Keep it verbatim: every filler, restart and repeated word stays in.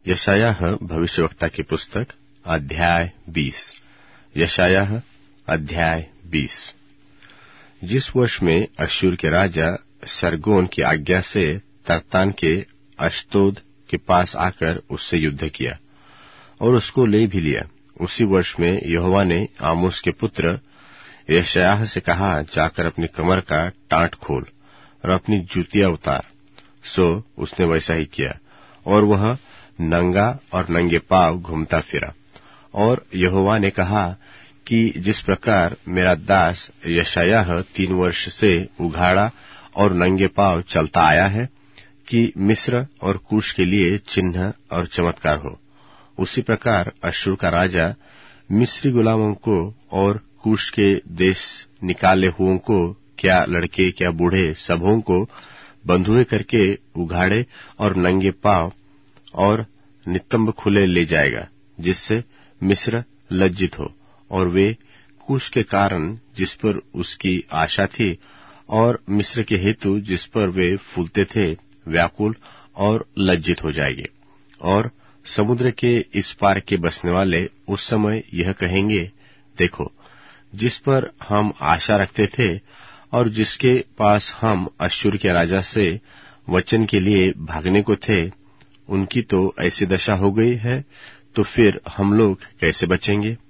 यशायाह भविष्यवक्ता की पुस्तक अध्याय बीस। यशायाह अध्याय बीस। जिस वर्ष में अश्शूर के राजा सरगोन की आज्ञा से तर्तान के अश्तोद के पास आकर उससे युद्ध किया और उसको ले भी लिया, उसी वर्ष में यहोवा ने आमोस के पुत्र यशायाह से कहा, जाकर अपनी कमर का टाट खोल और अपनी जूतियां उतार। सो उसने वैसा ही किया और वह नंगा और नंगे पांव घूमता फिरा। और यहोवा ने कहा कि जिस प्रकार मेरा दास यशायाह तीन वर्ष से उघाड़ा और नंगे पांव चलता आया है कि मिस्र और कूश के लिए चिन्ह और चमत्कार हो, उसी प्रकार अश्शूर का राजा मिस्री गुलामों को और कूश के देश निकाले हुओं को, क्या लड़के क्या बूढ़े, सबों को बंधुए करके उघाड़े और नंगे पांव और नितंब खुले ले जाएगा, जिससे मिस्र लज्जित हो और वे कूश के कारण जिस पर उसकी आशा थी और मिस्र के हेतु जिस पर वे फूलते थे व्याकुल और लज्जित हो जाएंगे। और समुद्र के इस पार के बसने वाले उस समय यह कहेंगे, देखो, जिस पर हम आशा रखते थे और जिसके पास हम अश्शूर के राजा से वचन के लिए भागने को थे, उनकी तो ऐसी दशा हो गई है, तो फिर हम लोग कैसे बचेंगे?